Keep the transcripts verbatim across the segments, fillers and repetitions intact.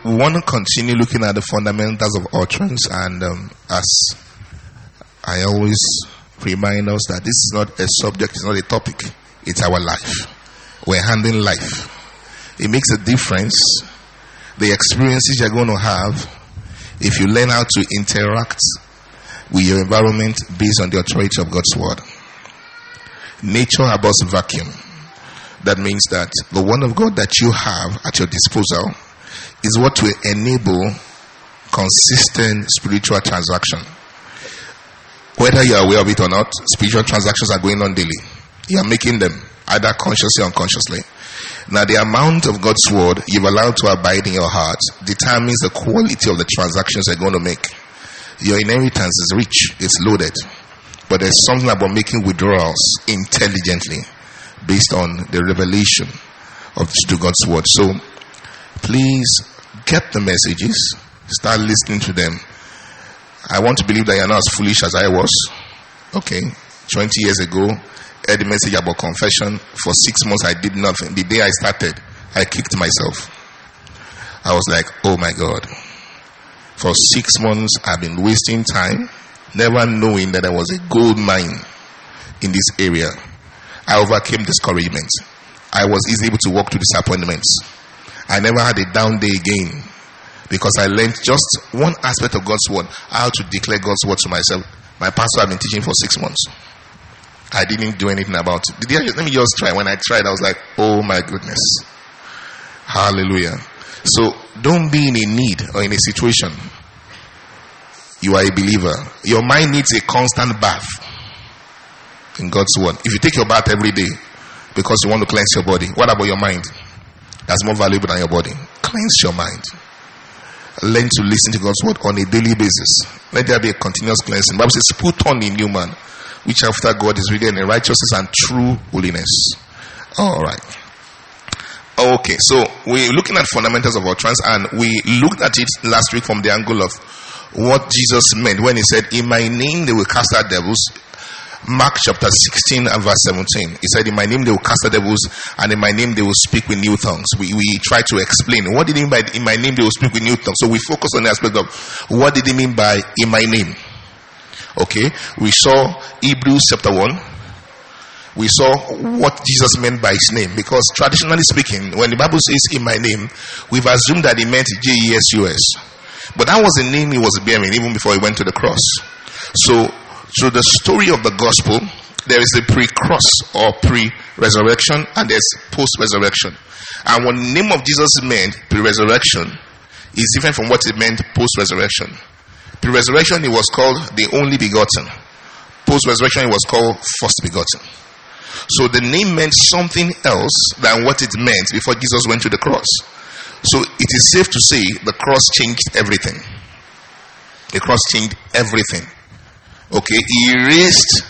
we want to continue looking at the fundamentals of utterance, and um, as I always remind us that this is not a subject, it's not a topic, it's our life. We're handling life. It makes a difference, the experiences you're going to have, if you learn how to interact with your environment based on the authority of God's word. Nature abhors vacuum. That means that the word of God that you have at your disposal is what will enable consistent spiritual transaction. Whether you are aware of it or not, spiritual transactions are going on daily. You are making them, either consciously or unconsciously. Now, the amount of God's word you've allowed to abide in your heart determines the quality of the transactions you're going to make. Your inheritance is rich, it's loaded. But there's something about making withdrawals intelligently based on the revelation of to God's word. So, please get the messages, start listening to them. I want to believe that you're not as foolish as I was. Okay, twenty years ago, I heard a message about confession. For six months, I did nothing. The day I started, I kicked myself. I was like, oh my God. For six months, I've been wasting time, never knowing that there was a gold mine in this area. I overcame discouragement. I was easily able to walk through disappointments. I never had a down day again because I learned just one aspect of God's word, how to declare God's word to myself. My pastor had been teaching for six months. I didn't do anything about it. Did you, let me just try. When I tried, I was like, oh my goodness. Hallelujah. So don't be in a need or in a situation. You are a believer. Your mind needs a constant bath in God's word. If you take your bath every day because you want to cleanse your body, what about your mind? That's more valuable than your body. Cleanse your mind. Learn to listen to God's word on a daily basis. Let there be a continuous cleansing. The Bible says, put on the new man, which after God is ready in righteousness and true holiness. All right. Okay, so we're looking at fundamentals of utterance, and we looked at it last week from the angle of what Jesus meant when he said, in my name they will cast out devils. Mark chapter sixteen and verse seventeen. He said, in my name they will cast out devils, and in my name they will speak with new tongues. We we try to explain what did he mean by in my name they will speak with new tongues. So we focus on the aspect of what did he mean by in my name. Okay, we saw Hebrews chapter one. We saw what Jesus meant by his name, because traditionally speaking, when the Bible says in my name, we've assumed that he meant J E S U S. But that was the name he was bearing even before he went to the cross. So, through the story of the gospel, there is a pre-cross or pre-resurrection, and there's post-resurrection. And what the name of Jesus meant pre-resurrection is different from what it meant post-resurrection. Pre-resurrection, it was called the only begotten. Post-resurrection, it was called first begotten. So the name meant something else than what it meant before Jesus went to the cross. So it is safe to say the cross changed everything. The cross changed everything. Okay, he erased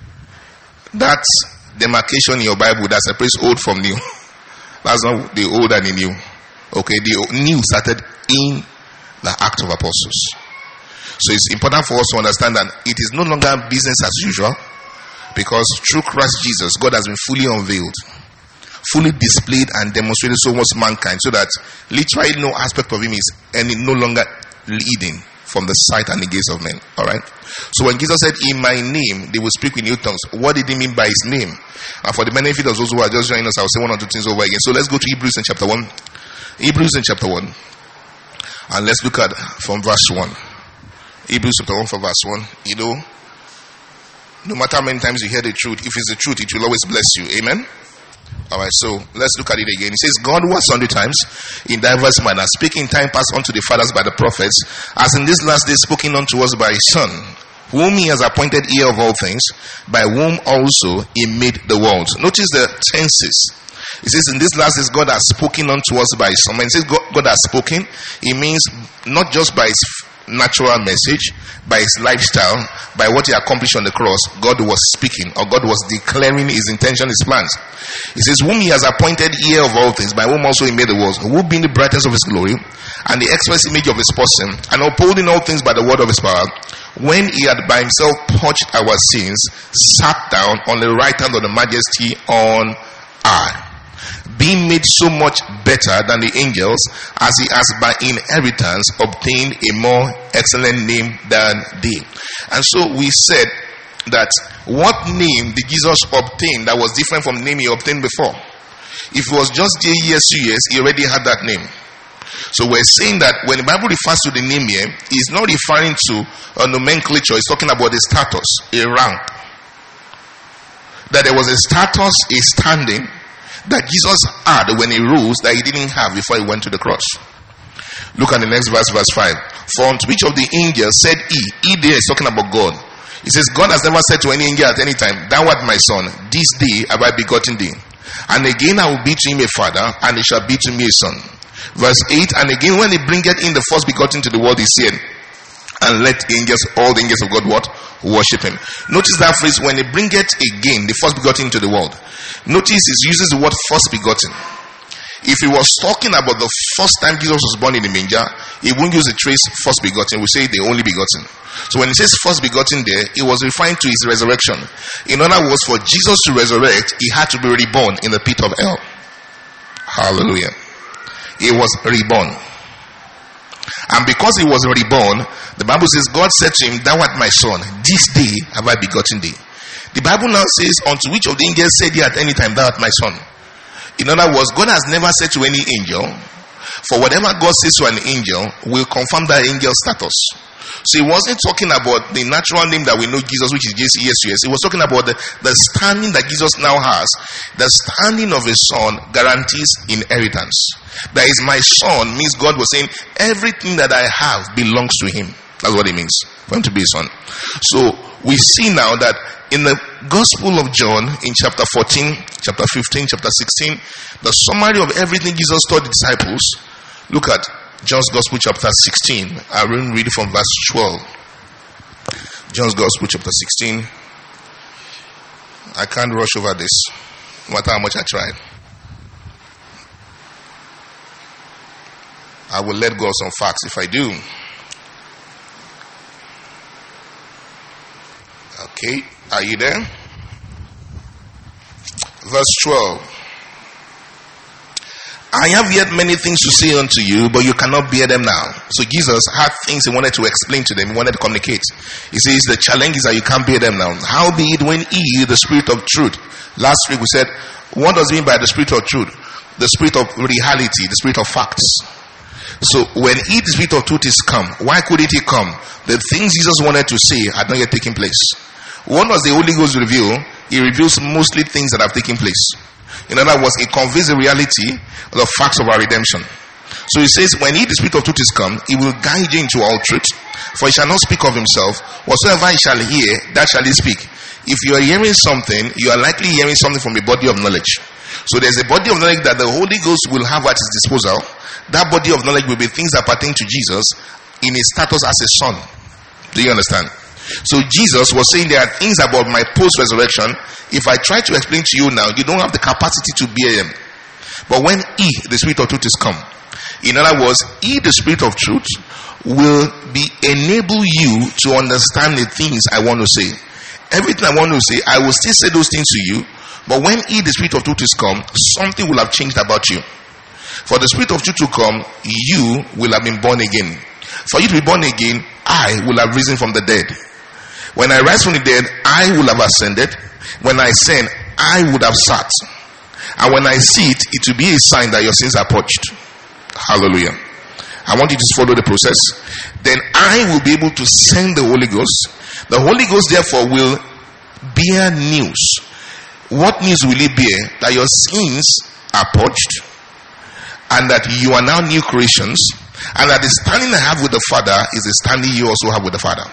that demarcation in your Bible that separates old from new. That's not the old and the new. Okay, the new started in the Act of Apostles. So it's important for us to understand that it is no longer business as usual, because through Christ Jesus, God has been fully unveiled, fully displayed and demonstrated so much mankind, so that literally no aspect of him is any no longer leading from the sight and the gaze of men. Alright? So when Jesus said, in my name, they will speak with new tongues, what did he mean by his name? And for the benefit of those who are just joining us, I'll say one or two things over again. So let's go to Hebrews in chapter one. Hebrews in chapter one. And let's look at from verse one. Hebrews chapter one from verse one. You know, no matter how many times you hear the truth, if it's the truth, it will always bless you. Amen? Alright, so let's look at it again. It says, God was sundry times in diverse manner, speaking time past unto the fathers by the prophets, as in this last day spoken unto us by his Son, whom he has appointed heir of all things, by whom also he made the world. Notice the tenses. It says, in this last days God has spoken unto us by his Son. When it says God, God has spoken, it means not just by his natural message, by his lifestyle, by what he accomplished on the cross. God was speaking, or God was declaring his intention, his plans. He says, whom he has appointed heir of all things, by whom also he made the world, who being the brightness of his glory, and the express image of his person, and upholding all things by the word of his power, when he had by himself purged our sins, sat down on the right hand of the majesty on high. being made so much better than the angels, as he has by inheritance obtained a more excellent name than they. And so we said that what name did Jesus obtain that was different from the name he obtained before? If it was just J E S U S, he already had that name. So we're saying that when the Bible refers to the name here, it's not referring to a nomenclature, it's talking about a status, a rank. That there was a status, a standing that Jesus had when he rose that he didn't have before he went to the cross. Look at the next verse, verse five. For unto which of the angels said he, he there is talking about God. He says, God has never said to any angel at any time, thou art my son, this day have I begotten thee. And again I will be to him a father, and he shall be to me a son. Verse eight, and again when he bringeth in the first begotten to the world, he said, and let angels, all the angels of God, what? Worship him. Notice that phrase, when he bringeth again the first begotten to the world. Notice it uses the word first begotten. If he was talking about the first time Jesus was born in the manger, he wouldn't use the phrase first begotten. We say the only begotten. So when he says first begotten there, he was referring to his resurrection. In other words, for Jesus to resurrect, he had to be reborn in the pit of hell. Hallelujah. He was reborn. And because he was reborn, the Bible says, God said to him, thou art my son, this day have I begotten thee. The Bible now says, unto which of the angels said he at any time, thou art my son. In other words, God has never said to any angel, for whatever God says to an angel will confirm that angel's status. So he wasn't talking about the natural name that we know Jesus, which is J C S U S. He was talking about the, the standing that Jesus now has. The standing of his son guarantees inheritance. That is my son means God was saying everything that I have belongs to him. That's what it means for him to be a son. So we see now that in the Gospel of John, in chapter fourteen, chapter fifteen, chapter sixteen, the summary of everything Jesus taught the disciples. Look at John's Gospel, chapter sixteen. I will read from verse twelve. John's Gospel, chapter sixteen. I can't rush over this, no matter how much I try. I will let go of some facts if I do. Okay, are you there? Verse twelve. I have yet many things to say unto you, but you cannot bear them now. So Jesus had things he wanted to explain to them, he wanted to communicate. He says the challenge is that you can't bear them now. Howbeit when he, the Spirit of truth. Last week we said, what does it mean by the Spirit of truth? The Spirit of reality, the Spirit of facts. So when he, the Spirit of truth, is come, why couldn't he come? The things Jesus wanted to say had not yet taken place. What does the Holy Ghost reveal? He reveals mostly things that have taken place. In other words, it conveys the reality of the facts of our redemption. So he says, when he, the Spirit of truth, is come, he will guide you into all truth. For he shall not speak of himself. Whatsoever he shall hear, that shall he speak. If you are hearing something, you are likely hearing something from a body of knowledge. So there's a body of knowledge that the Holy Ghost will have at his disposal. That body of knowledge will be things that pertain to Jesus in his status as a son. Do you understand? So Jesus was saying there are things about my post-resurrection. If I try to explain to you now, you don't have the capacity to bear them. But when he, the Spirit of truth, is come, in other words, he, the Spirit of truth, will be enable you to understand the things I want to say. Everything I want to say, I will still say those things to you. But when he, the Spirit of truth, is come, something will have changed about you. For the Spirit of truth to come, you will have been born again. For you to be born again, I will have risen from the dead. When I rise from the dead, I will have ascended. When I ascend, I would have sat. And when I sit, it will be a sign that your sins are purged. Hallelujah. I want you to follow the process. Then I will be able to send the Holy Ghost. The Holy Ghost therefore will bear news. What news will it bear? That your sins are purged, and that you are now new creations, and that the standing I have with the Father is the standing you also have with the Father.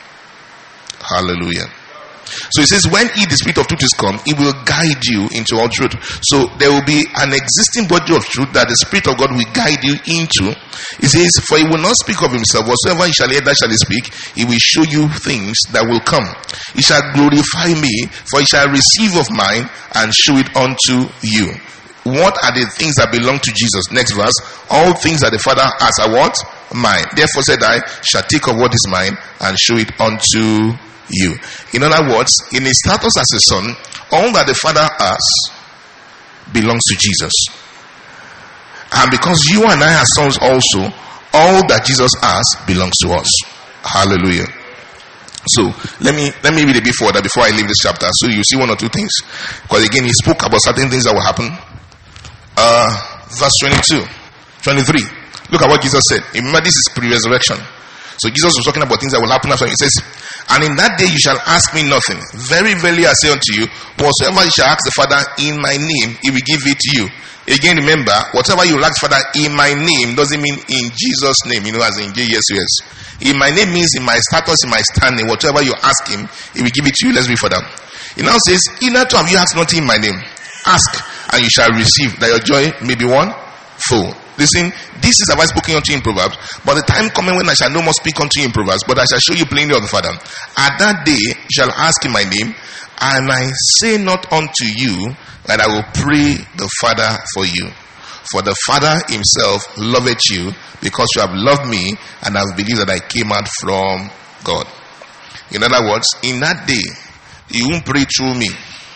Hallelujah. So he says, when he, the Spirit of truth, is come, he will guide you into all truth. So there will be an existing body of truth that the Spirit of God will guide you into. He says, for he will not speak of himself. Whatsoever he shall hear, that shall he speak. He will show you things that will come. He shall glorify me, for he shall receive of mine and show it unto you. What are the things that belong to Jesus? Next verse. All things that the Father has are what? Mine. Therefore said I, shall take of what is mine and show it unto you. In other words, in his status as a son, all that the Father has belongs to Jesus. And because you and I are sons also, all that Jesus has belongs to us. Hallelujah. So let me let me read a bit further before I leave this chapter, so you see one or two things. Because again, he spoke about certain things that will happen. Uh, verse twenty-two, twenty-three. Look at what Jesus said. Remember, this is pre-resurrection. So Jesus was talking about things that will happen after. He says, "And in that day you shall ask me nothing. Very verily I say unto you, whatsoever you shall ask the Father in my name, he will give it to you." Again, remember, whatever you ask Father in my name doesn't mean in Jesus' name, you know, as in J, yes, yes. In my name means in my status, in my standing. Whatever you ask him, he will give it to you. Let's read further. He now says, "In that have you asked nothing in my name. Ask, and you shall receive, that your joy may be one full." Listen, this is advice spoken unto you in Proverbs. But the time coming when I shall no more speak unto you in Proverbs, but I shall show you plainly of the Father. At that day you shall ask in my name, and I say not unto you that I will pray the Father for you. For the Father himself loveth you, because you have loved me, and have believed that I came out from God. In other words, in that day, you won't pray through me.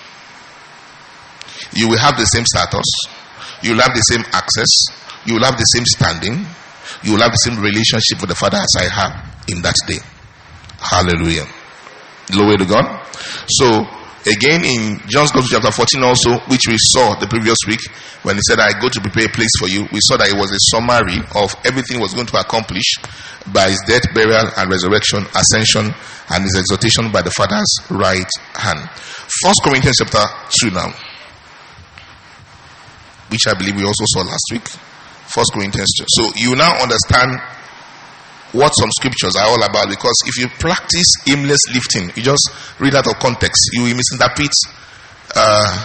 You will have the same status. You will have the same access. You will have the same standing. You will have the same relationship with the Father as I have in that day. Hallelujah. Glory to God. So, again in John's Gospel chapter fourteen also, which we saw the previous week, when he said, "I go to prepare a place for you," we saw that it was a summary of everything he was going to accomplish by his death, burial, and resurrection, ascension, and his exaltation by the Father's right hand. First Corinthians chapter two now, which I believe we also saw last week. First Corinthians two. So you now understand what some scriptures are all about, because if you practice aimless lifting, you just read out of context, you will misinterpret. Uh,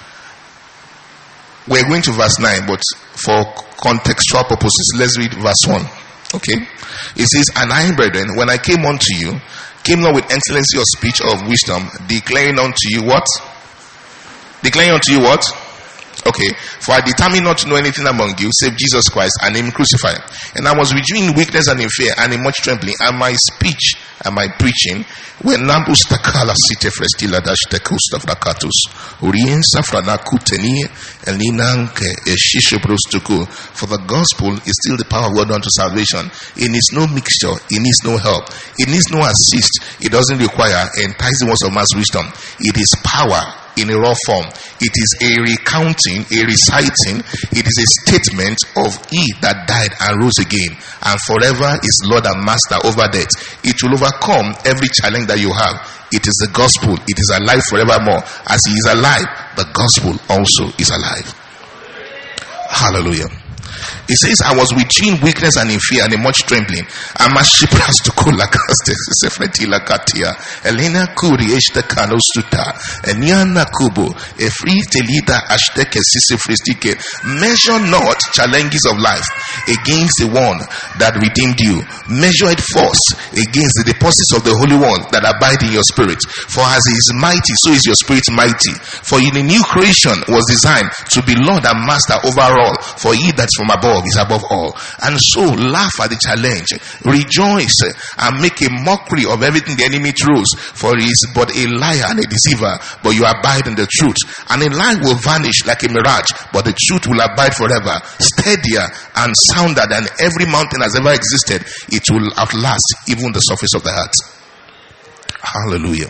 we're going to verse nine, but for contextual purposes, let's read verse one. Okay? It says, "And I, brethren, when I came unto you, came not with excellency of speech or of wisdom, declaring unto you what? Declaring unto you what? Okay, for I determined not to know anything among you save Jesus Christ and him crucified. And I was with you in weakness and in fear and in much trembling, and my speech and my preaching were nambus takala site frestila dash tekusta frakatus uriensa franakuteni elinanke eshishabrustuku. For the gospel is still the power of God unto salvation. It needs no mixture, it needs no help, it needs no assist, it doesn't require enticing words of man's wisdom. It is power in a raw form. It is a recounting, a reciting, it is a statement of he that died and rose again and forever is Lord and Master over death. It will overcome every challenge that you have. It is the gospel. It is alive forevermore. As he is alive, the gospel also is alive. Hallelujah. It says, "I was with you in weakness and in fear and in much trembling. And my ship has to call like Sefretila Katia, Elena Kuri Eshta Kanostuta, Eniana Kubo, a free Telida Ashteke Sisifristike. Measure not challenges of life against the one that redeemed you. Measure it first against the deposits of the Holy One that abide in your spirit. For as he is mighty, so is your spirit mighty. For in the new creation was designed to be Lord and Master over all. For he that's from above is above all. And so laugh at the challenge, rejoice, and make a mockery of everything the enemy throws. For he is but a liar and a deceiver, but you abide in the truth. And a lie will vanish like a mirage, but the truth will abide forever. Steadier and sounder than every mountain has ever existed, it will outlast even the surface of the heart. Hallelujah.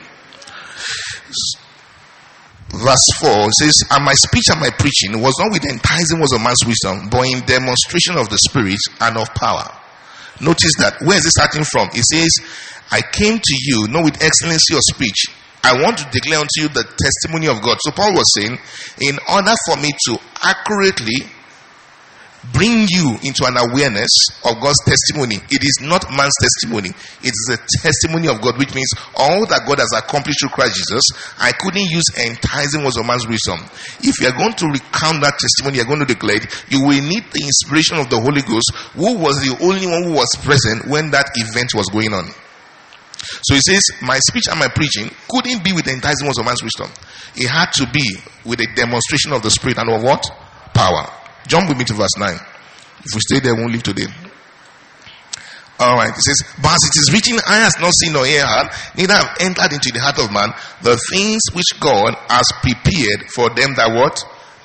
Verse four says, "And my speech and my preaching was not with enticing words of man's wisdom, but in demonstration of the Spirit and of power." Notice that. Where is it starting from? It says, "I came to you not with excellency of speech. I want to declare unto you the testimony of God." So Paul was saying, in order for me to accurately bring you into an awareness of God's testimony, it is not man's testimony, it is the testimony of God, which means all that God has accomplished through Christ Jesus. I couldn't use enticing words of man's wisdom. If you are going to recount that testimony, you are going to declare it, you will need the inspiration of the Holy Ghost, who was the only one who was present when that event was going on. So he says, my speech and my preaching couldn't be with the enticing words of man's wisdom. It had to be with a demonstration of the Spirit and of what? Power. Jump with me to verse nine. If we stay there, we won't leave today. Alright, it says, "But as it is written, eye has not seen nor ear heard, neither have entered into the heart of man the things which God has prepared for them that what?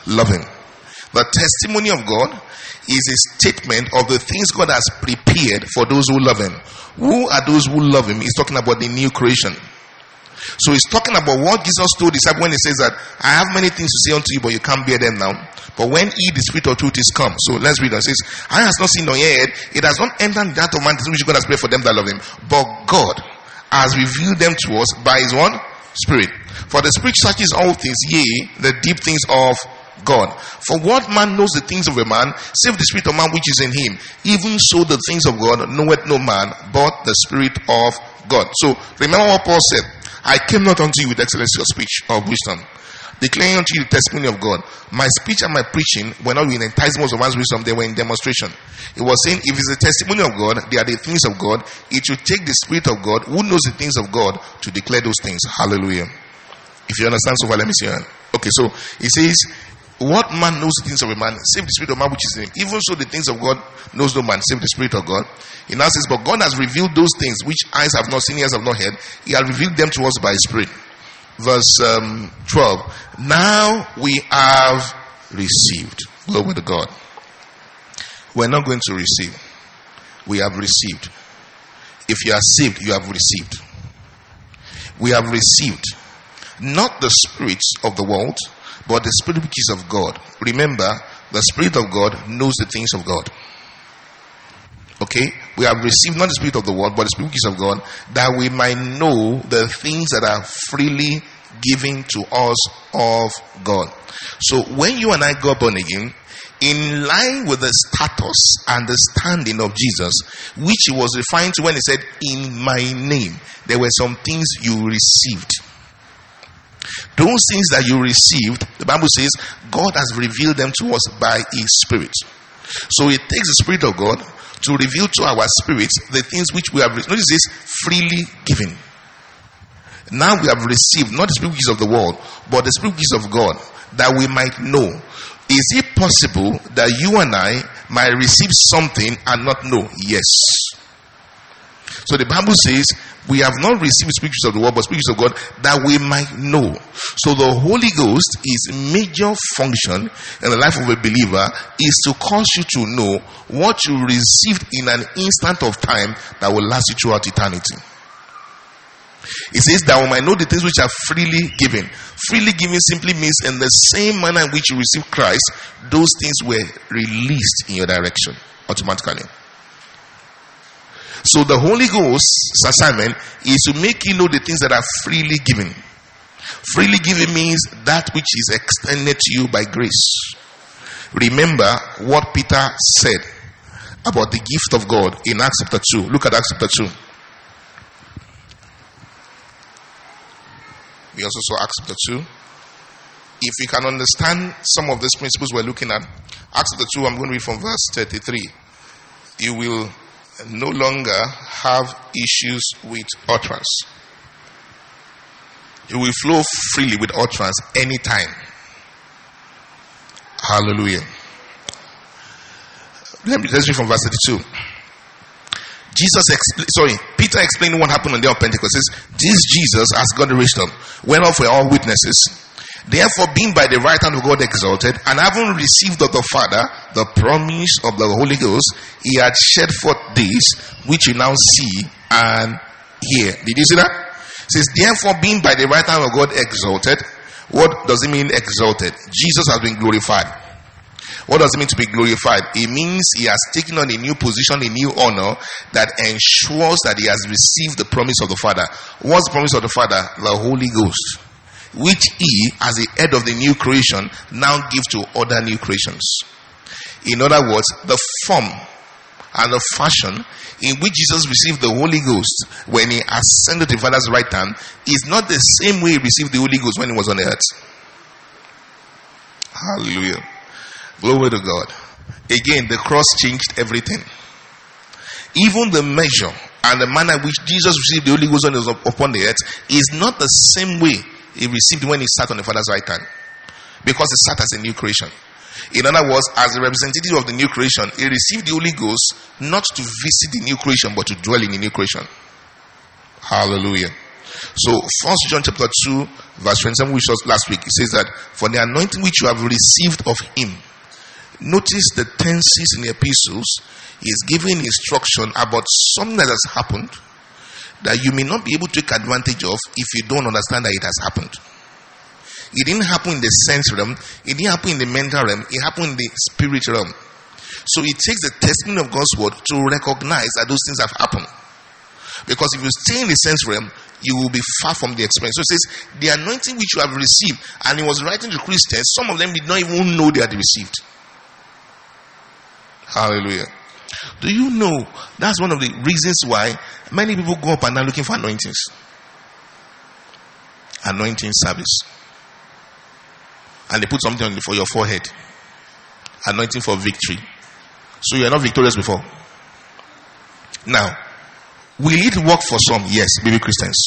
love him. The testimony of God is a statement of the things God has prepared for those who love him. Who are those who love him? He's talking about the new creation. So he's talking about what Jesus told his disciples when he says that, I have many things to say unto you, but you can't bear them now. But when he, the Spirit of truth, is come. So let's read it. It says, I has not seen nor heard, it has not entered the heart of man which God has prepared for them that love him. But God has revealed them to us by his one Spirit. For the Spirit searches all things, yea, the deep things of God. For what man knows the things of a man, save the spirit of man which is in him? Even so the things of God knoweth no man, but the Spirit of God. So remember what Paul said. I came not unto you with excellency of speech or wisdom, declaring unto you the testimony of God. My speech and my preaching were not in enticements of man's wisdom, they were in demonstration. It was saying, if it's the testimony of God, they are the things of God, it should take the Spirit of God, who knows the things of God, to declare those things. Hallelujah. If you understand so far, let me see your hand. Okay, so it says, what man knows the things of a man, save the spirit of man which is in him. Even so the things of God knows no man, save the Spirit of God. It now says, but God has revealed those things which eyes have not seen, ears have not heard. He has revealed them to us by his Spirit. Verse um, twelve. Now we have received. Glory to God. We're not going to receive. We have received. If you are saved, you have received. We have received not the spirits of the world, but the Spirit which is of God. Remember, the Spirit of God knows the things of God. Okay? We have received not the spirit of the world, but the Spirit which is of God, that we might know the things that are freely given to us of God. So when you and I got born again, in line with the status and the standing of Jesus, which he was referring to when he said, in my name, there were some things you received. Those things that you received, the Bible says, God has revealed them to us by his Spirit. So it takes the Spirit of God to reveal to our spirits the things which we have received. Notice this, freely given. Now we have received not the Spirit which is of the world, but the Spirit which is of God, that we might know. Is it possible that you and I might receive something and not know? Yes. So the Bible says, we have not received spirits of the world, but spirits of God, that we might know. So the Holy Ghost, is major function in the life of a believer is to cause you to know what you received in an instant of time that will last you throughout eternity. It says that we might know the things which are freely given. Freely given simply means in the same manner in which you received Christ, those things were released in your direction automatically. So the Holy Ghost's assignment is to make you know the things that are freely given. Freely given means that which is extended to you by grace. Remember what Peter said about the gift of God in Acts chapter two. Look at Acts chapter two. We also saw Acts chapter two. If you can understand some of these principles we're looking at, Acts chapter two, I'm going to read from verse thirty-three. You will no longer have issues with utterance. You will flow freely with utterance anytime. Hallelujah. Let me let's read from verse thirty-two. Jesus, expl- sorry, Peter explained what happened on the day of Pentecost. Says, this Jesus, as God raised up, went off for all witnesses. Therefore, being by the right hand of God exalted, and having received of the Father the promise of the Holy Ghost, he had shed forth this, which you now see and hear. Did you see that? It says, therefore, being by the right hand of God exalted. What does it mean exalted? Jesus has been glorified. What does it mean to be glorified? It means he has taken on a new position, a new honor that ensures that he has received the promise of the Father. What's the promise of the Father? The Holy Ghost, which he, as the head of the new creation, now gives to other new creations. In other words, the form and the fashion in which Jesus received the Holy Ghost when he ascended to the Father's right hand is not the same way he received the Holy Ghost when he was on the earth. Hallelujah. Glory to God. Again, the cross changed everything. Even the measure and the manner in which Jesus received the Holy Ghost when he was upon the earth is not the same way he received when he sat on the Father's right hand, because he sat as a new creation. In other words, as a representative of the new creation, he received the Holy Ghost not to visit the new creation, but to dwell in the new creation. Hallelujah. So First John chapter two, verse twenty-seven, which was last week, it says that for the anointing which you have received of him. Notice the tenses in the epistles. He is giving instruction about something that has happened that you may not be able to take advantage of if you don't understand that it has happened. It didn't happen in the sense realm. It didn't happen in the mental realm. It happened in the spirit realm. So it takes the testimony of God's word to recognize that those things have happened. Because if you stay in the sense realm, you will be far from the experience. So it says, the anointing which you have received, and he was writing to Christians, some of them did not even know they had received. Hallelujah. Do you know that's one of the reasons why many people go up and are looking for anointings? Anointing service. And they put something on for your forehead. Anointing for victory. So you are not victorious before. Now, will it work for some? Yes, baby Christians.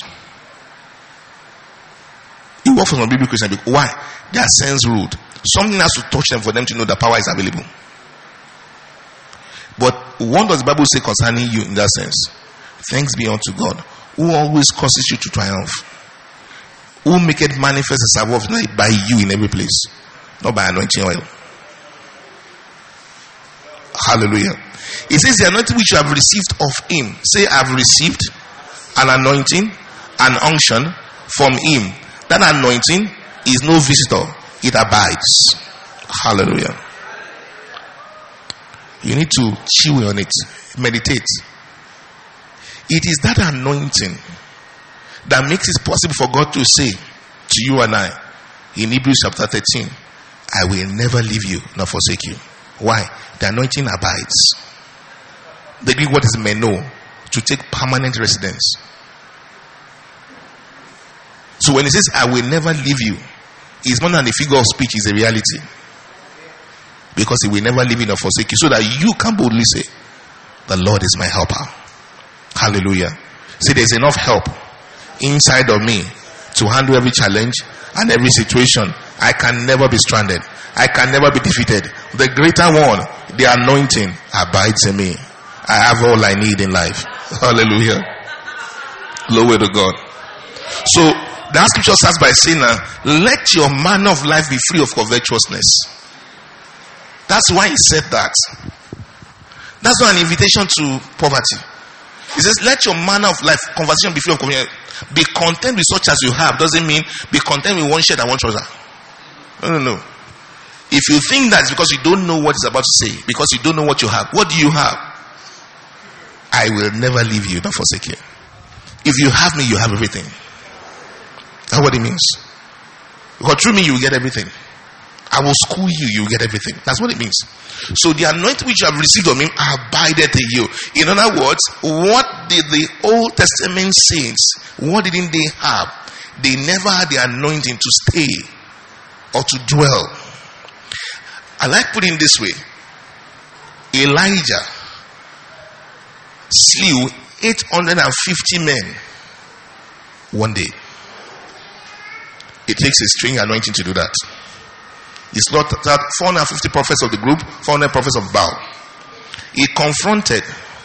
It works for some baby Christians. Why? They are sense ruled. Something has to touch them for them to know that power is available. But what does the Bible say concerning you in that sense? Thanks be unto God, who always causes you to triumph, who make it manifest the savor of light by you in every place, not by anointing oil. Hallelujah. It says the anointing which you have received of him. Say, I have received an anointing, an unction from him. That anointing is no visitor, it abides. Hallelujah. You need to chew on it, meditate. It is that anointing that makes it possible for God to say to you and I in Hebrews chapter thirteen, I will never leave you nor forsake you. Why? The anointing abides. The Greek word is meno, to take permanent residence. So when it says I will never leave you, it's more than a figure of speech, it's a reality. Because he will never leave you nor forsake you, so that you can boldly say, the Lord is my helper. Hallelujah. See, there's enough help inside of me to handle every challenge and every situation. I can never be stranded. I can never be defeated. The greater one, the anointing, abides in me. I have all I need in life. Hallelujah. Glory to God. So that scripture starts by saying, let your manner of life be free of covetousness. That's why he said that. That's not an invitation to poverty. He says, let your manner of life, conversation be free of covetousness. Be content with such as you have. Doesn't mean be content with one shirt and one trouser. No, no, no. If you think that's because you don't know what he's about to say, because you don't know what you have, what do you have? I will never leave you nor forsake you. If you have me, you have everything. That's what it means. Because through me, you will get everything. I will school you, you will get everything. That's what it means. So the anointing which you have received of him abideth in you. In other words, what did the Old Testament saints, what didn't they have? They never had the anointing to stay or to dwell. I like putting it this way. Elijah slew eight hundred fifty men one day. It takes a string anointing to do that. He slaughtered four hundred fifty prophets of the group, four hundred prophets of Baal. He confronted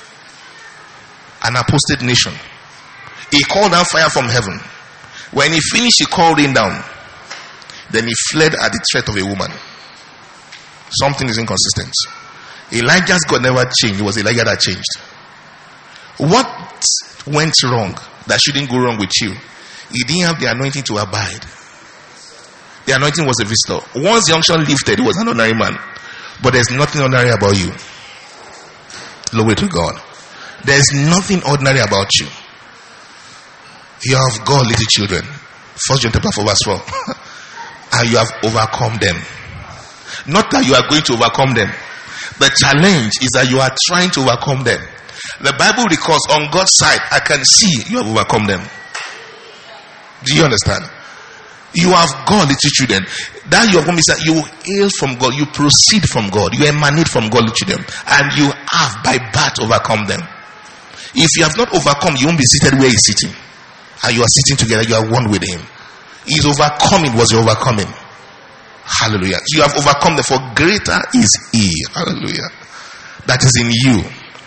an apostate nation. He called down fire from heaven. When he finished, he called rain down. Then he fled at the threat of a woman. Something is inconsistent. Elijah's God never changed. It was Elijah that changed. What went wrong that shouldn't go wrong with you? He didn't have the anointing to abide. The anointing was a visitor. Once the unction lifted, it was an ordinary man. But there's nothing ordinary about you. Glory to God. There's nothing ordinary about you. You have God, little children. First John chapter four verse four. And you have overcome them. Not that you are going to overcome them. The challenge is that you are trying to overcome them. The Bible records on God's side, I can see you have overcome them. Do you understand? You have God, little children. That you have come is that you hail from God, you proceed from God, you emanate from God, little children, and you have by birth overcome them. If you have not overcome, you won't be seated where he's sitting, and you are sitting together, you are one with him. His overcoming was your overcoming. Hallelujah. You have overcome them, for greater is he. Hallelujah. That is in you.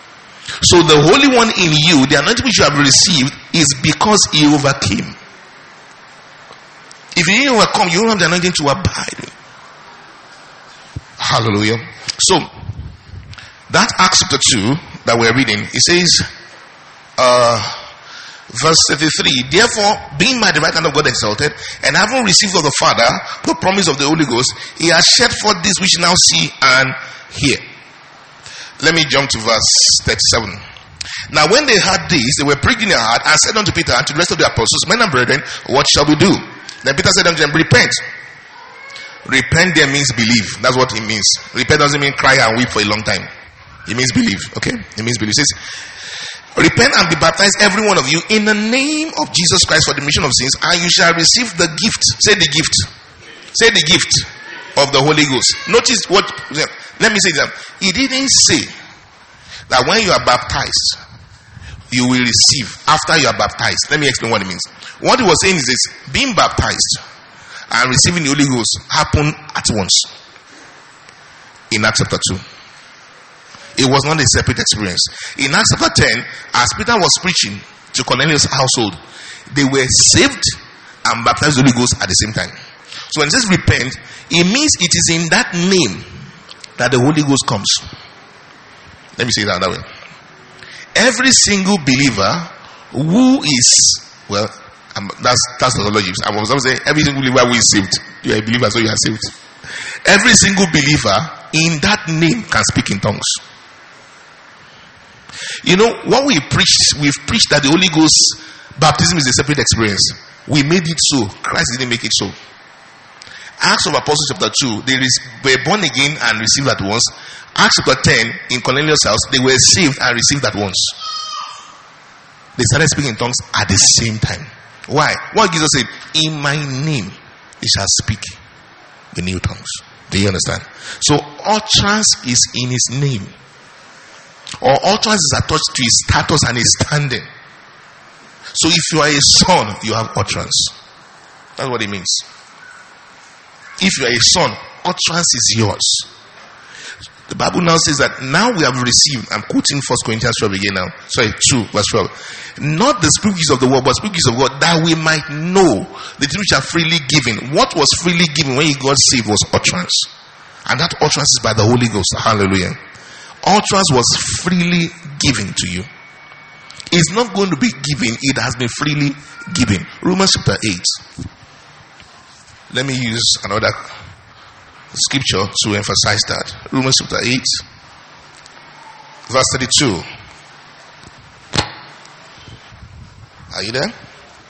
So the Holy One in you, the anointing which you have received, is because he overcame. If you didn't overcome, you don't have the anointing to abide. Hallelujah. So, that Acts chapter two that we're reading, it says, uh, verse thirty-three, therefore, being by the right hand of God exalted, and having received of the Father the promise of the Holy Ghost, he has shed forth this which you now see and hear. Let me jump to verse thirty-seven. Now when they heard this, they were pricked in their heart, and said unto Peter and to the rest of the apostles, men and brethren, what shall we do? Then Peter said unto them, repent. Repent there means believe. That's what it means. Repent doesn't mean cry and weep for a long time. It means believe. Okay? It means believe. It says, repent and be baptized, every one of you, in the name of Jesus Christ for the remission of sins, and you shall receive the gift. Say the gift. Say the gift of the Holy Ghost. Notice what, let me say that. He didn't say that when you are baptized, you will receive after you are baptized. Let me explain what it means. What he was saying is this: being baptized and receiving the Holy Ghost happen at once. In Acts chapter two. It was not a separate experience. In Acts chapter ten, as Peter was preaching to Cornelius' household, they were saved and baptized with the Holy Ghost at the same time. So when it says repent, it means it is in that name that the Holy Ghost comes. Let me say that that way. Every single believer who is, well, um, that's that's the theology. I was going to say every single believer who is saved. You are a believer, so you are saved. Every single believer in that name can speak in tongues. You know, what we preached, we've preached that the Holy Ghost baptism is a separate experience. We made it so. Christ didn't make it so. Acts of Apostles chapter two, they were born again and received at once. Acts chapter ten, in Cornelius' house, they were saved and received at once. They started speaking in tongues at the same time. Why? What Jesus said, in my name, they shall speak the new tongues. Do you understand? So, utterance is in his name. Or utterance is attached to his status and his standing. So, if you are a son, you have utterance. That's what it means. If you are a son, utterance is yours. The Bible now says that now we have received, I'm quoting First Corinthians twelve again now. Sorry, two, verse twelve. Not the spirits of the world, but spirits of God, that we might know the things which are freely given. What was freely given when you got saved was utterance. And that utterance is by the Holy Ghost. Hallelujah. Utterance was freely given to you. It's not going to be given, it has been freely given. Romans chapter eight. Let me use another scripture to emphasize that. Romans chapter eight, verse thirty-two. Are you there?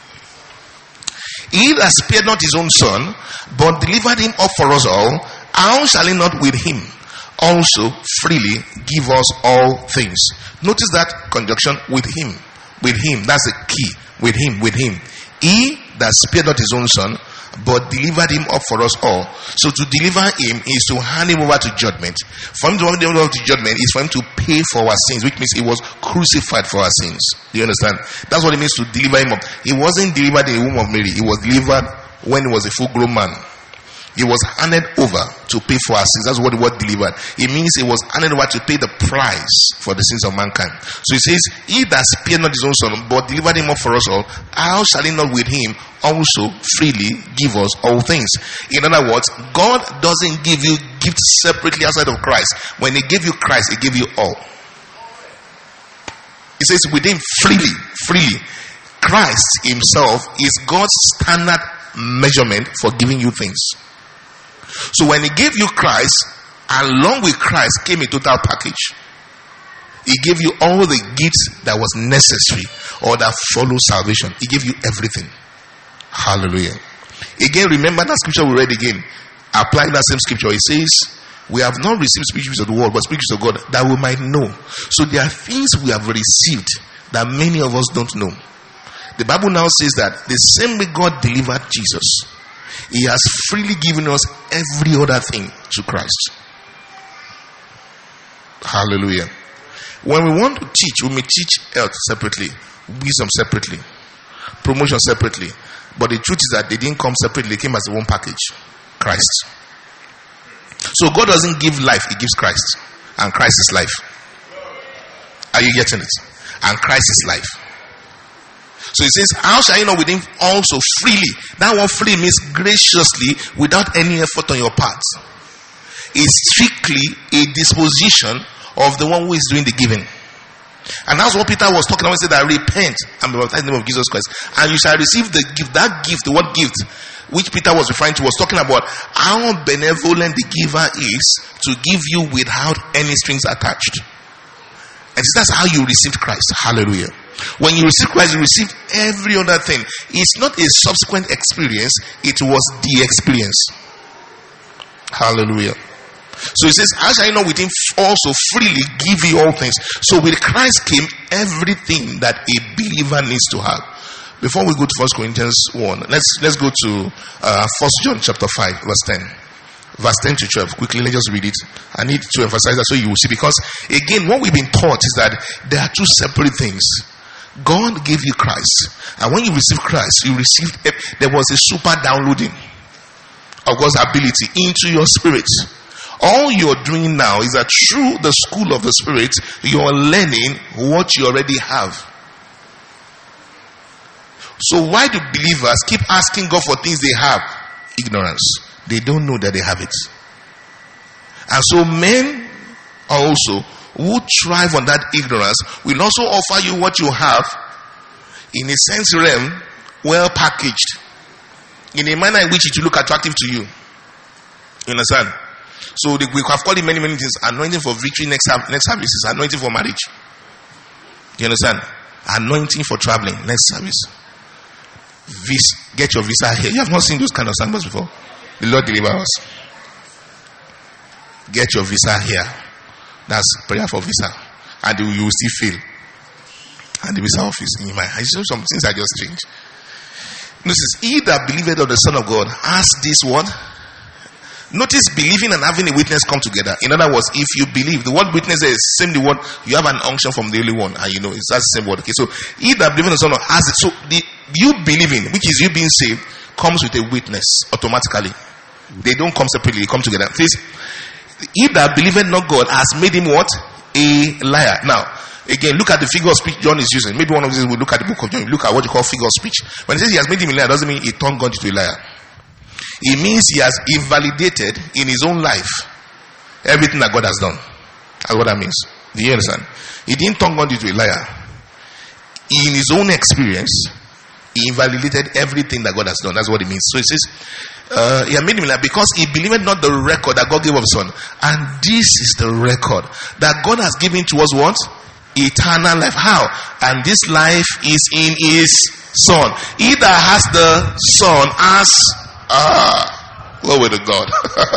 He that spared not his own son, but delivered him up for us all, how shall he not with him also freely give us all things? Notice that conjunction, with him. With him. That's the key. With him. With him. He that spared not his own son, but delivered him up for us all. So to deliver him is to hand him over to judgment. For him to hand him over to judgment is for him to pay for our sins, which means he was crucified for our sins. Do you understand? That's what it means to deliver him up. He wasn't delivered in the womb of Mary. He was delivered when he was a full grown man. He was handed over to pay for our sins. That's what the word delivered. It means he was handed over to pay the price for the sins of mankind. So he says, he that spared not his own son, but delivered him up for us all, how shall he not with him also freely give us all things? In other words, God doesn't give you gifts separately outside of Christ. When he gave you Christ, he gave you all. He says with him freely, freely. Christ himself is God's standard measurement for giving you things. So when he gave you Christ, along with Christ came a total package. He gave you all the gifts that was necessary or that follow salvation. He gave you everything. Hallelujah. Again, remember that scripture we read again. Apply that same scripture. It says, we have not received spirits of the world, but spirits of God, that we might know. So there are things we have received that many of us don't know. The Bible now says that the same way God delivered Jesus, he has freely given us every other thing to Christ. Hallelujah. When we want to teach, we may teach health separately, wisdom separately, promotion separately. But the truth is that they didn't come separately, they came as one package. Christ. So God doesn't give life, he gives Christ. And Christ is life. Are you getting it? And Christ is life. So it says, how shall you not with him also freely? That word freely means graciously, without any effort on your part. It's strictly a disposition of the one who is doing the giving. And that's what Peter was talking about. He said that repent and be baptized in the name of Jesus Christ, and you shall receive the gift. That gift, the word gift, which Peter was referring to, was talking about how benevolent the giver is to give you without any strings attached. And that's how you received Christ. Hallelujah. When you receive Christ, you receive every other thing. It's not a subsequent experience, it was the experience. Hallelujah. So he says, how shall I not with him also freely give you all things? So with Christ came everything that a believer needs to have. Before we go to First Corinthians one, let's let's go to uh, First John chapter five, verse ten. Verse ten to twelve. Quickly, let's just read it. I need to emphasize that so you will see. Because again, what we've been taught is that there are two separate things. God gave you Christ. And when you receive Christ, you received, there was a super downloading of God's ability into your spirit. All you're doing now is that through the school of the Spirit, you're learning what you already have. So why do believers keep asking God for things they have? Ignorance. They don't know that they have it. And so men also who thrive on that ignorance will also offer you what you have in a sense realm, well packaged, in a manner in which it will look attractive to you. You understand? So the, we have called it many, many things. Anointing for victory next, next service is anointing for marriage. You understand? Anointing for traveling next service. Vis, get your visa here. You have not seen those kind of symbols before. The Lord deliver us. Get your visa here. That's prayer for visa. And you will still fail. And the visa office in my eyes. Some things are just strange. Notice, he that believeth of the Son of God has this one. Notice believing and having a witness come together. In other words, if you believe, the word witness is same the word, you have an unction from the Holy One, and you know it's that same word. Okay, so he that believing in the Son of God has it. So the you believing, which is you being saved, comes with a witness automatically. They don't come separately, they come together. Please, he that believeth not God has made him what? A liar. Now, again, look at the figure of speech John is using. Maybe one of these will look at the book of John. Look at what you call figure of speech. When he says he has made him a liar, doesn't mean he turned God into a liar. It means he has invalidated in his own life everything that God has done. That's what that means. Do you understand? He didn't turn God into a liar. In his own experience, he invalidated everything that God has done. That's what it means. So it says, uh, he made him a liar because he believed not the record that God gave of his Son. And this is the record that God has given to us what? Eternal life. How? And this life is in his Son. He that has the Son has Ah, glory to God.